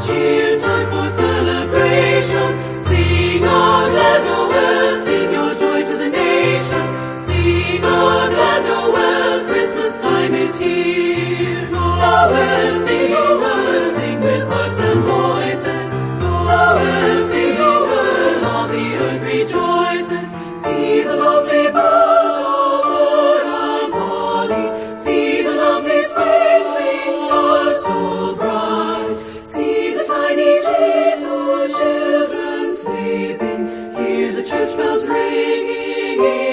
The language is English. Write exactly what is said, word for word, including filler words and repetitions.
cheer, time for celebration. Sing a glad Noel, sing your joy to the nation. Sing a glad Noel, Christmas time is here. Noel, sing Noel, sing with hearts and voices. Noel, sing Noel, all the earth rejoices. See the lovely boughs of furze and holly. See the lovely sprinkling stars so bright. See the tiny little children sleeping. Hear the church bells ringing in